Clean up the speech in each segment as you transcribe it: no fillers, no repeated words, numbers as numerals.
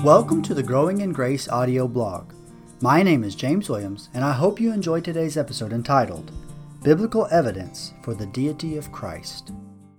Welcome to the Growing in Grace audio blog. My name is James Williams, and I hope you enjoyed today's episode entitled, Biblical Evidence for the Deity of Christ.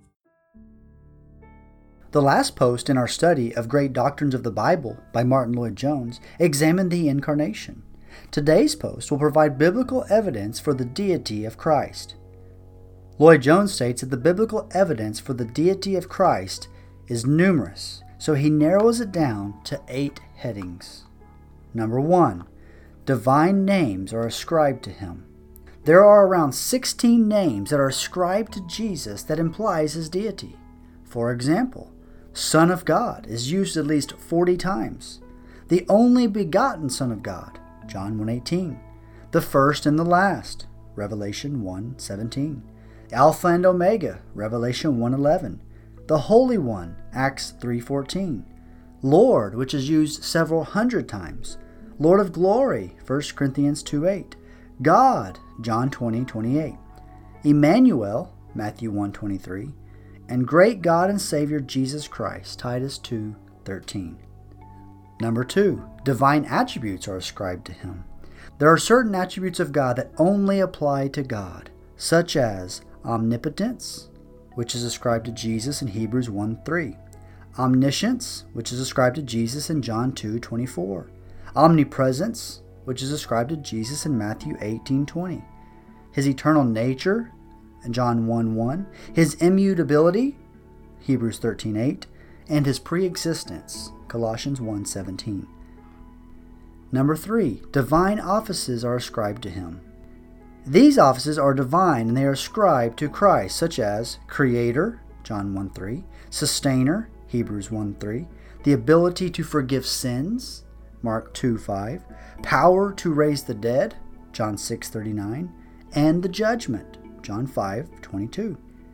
The last post in our study of Great Doctrines of the Bible by Martin Lloyd-Jones examined the Incarnation. Today's post will provide biblical evidence for the deity of Christ. Lloyd-Jones states that the biblical evidence for the deity of Christ is numerous, so he narrows it down to 8 headings. Number 1. Divine names are ascribed to him. There are around 16 names that are ascribed to Jesus that implies his deity. For example, Son of God is used at least 40 times. The only begotten Son of God, John 1:18. The first and the last, Revelation 1:17. Alpha and Omega, Revelation 1:11. The Holy One, Acts 3:14. Lord, which is used several hundred times. Lord of Glory, 1 Corinthians 2:8. God, John 20:28. Emmanuel, Matthew 1:23. And great God and Savior Jesus Christ, Titus 2:13. Number 2, divine attributes are ascribed to him. There are certain attributes of God that only apply to God, such as omnipotence, which is ascribed to Jesus in Hebrews 1:3. Omniscience, which is ascribed to Jesus in John 2:24. Omnipresence, which is ascribed to Jesus in Matthew 18:20. His eternal nature, in John 1:1. His immutability, Hebrews 13:8. And his pre-existence, Colossians 1:17. Number 3, divine offices are ascribed to him. These offices are divine and they are ascribed to Christ, such as Creator, John 1:3, Sustainer, Hebrews 1:3, the ability to forgive sins, Mark 2:5, power to raise the dead, John 6:39, and the judgment, John 5:22.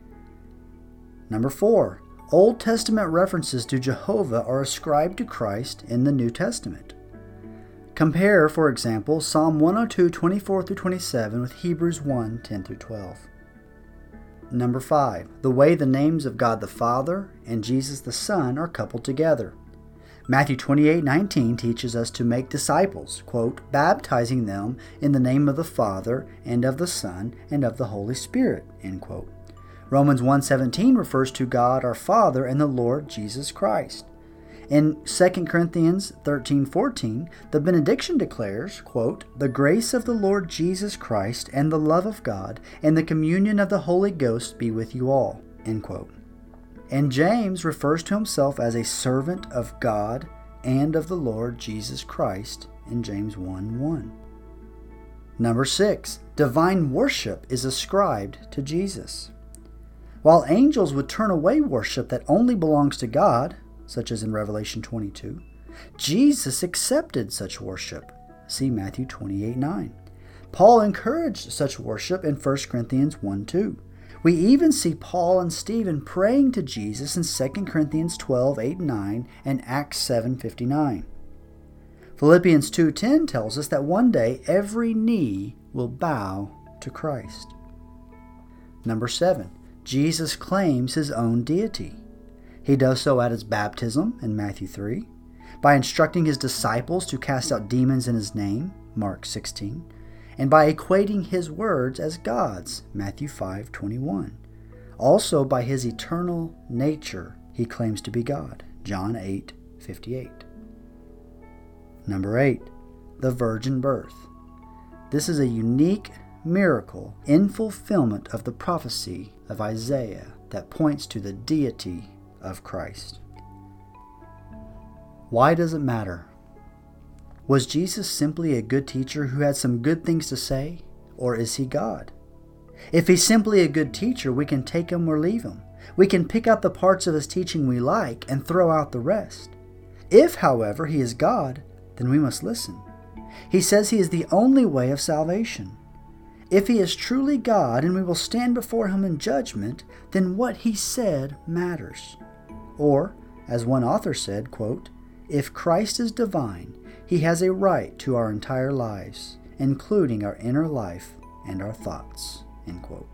Number 4, Old Testament references to Jehovah are ascribed to Christ in the New Testament. Compare, for example, Psalm 102:24-27 with Hebrews 1:10-12. Number 5, the way the names of God the Father and Jesus the Son are coupled together. Matthew 28:19 teaches us to make disciples, quote, baptizing them in the name of the Father and of the Son and of the Holy Spirit, end quote. Romans 1:17 refers to God our Father and the Lord Jesus Christ. In 2 Corinthians 13:14, the benediction declares, quote, the grace of the Lord Jesus Christ and the love of God and the communion of the Holy Ghost be with you all, end quote. And James refers to himself as a servant of God and of the Lord Jesus Christ in James 1:1. Number 6, divine worship is ascribed to Jesus. While angels would turn away worship that only belongs to God, such as in Revelation 22, Jesus accepted such worship. See Matthew 28:9. Paul encouraged such worship in 1 Corinthians 1:2. We even see Paul and Stephen praying to Jesus in 2 Corinthians 12:8-9 and Acts 7:59. Philippians 2:10 tells us that one day every knee will bow to Christ. Number 7, Jesus claims his own deity. He does so at his baptism in Matthew 3, by instructing his disciples to cast out demons in his name, Mark 16, and by equating his words as God's, Matthew 5:21. Also by his eternal nature, he claims to be God, John 8:58. Number 8, the virgin birth. This is a unique miracle in fulfillment of the prophecy of Isaiah that points to the deity of Christ. Why does it matter? Was Jesus simply a good teacher who had some good things to say, or is he God? If he's simply a good teacher, we can take him or leave him. We can pick out the parts of his teaching we like and throw out the rest. If, however, he is God, then we must listen. He says he is the only way of salvation. If he is truly God and we will stand before him in judgment, then what he said matters. Or, as one author said, quote, if Christ is divine, he has a right to our entire lives, including our inner life and our thoughts, end quote.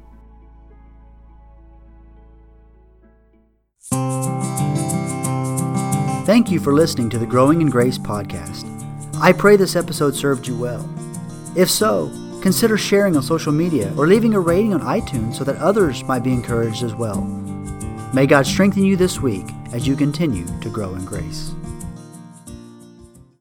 Thank you for listening to the Growing in Grace podcast. I pray this episode served you well. If so, consider sharing on social media or leaving a rating on iTunes so that others might be encouraged as well. May God strengthen you this week as you continue to grow in grace.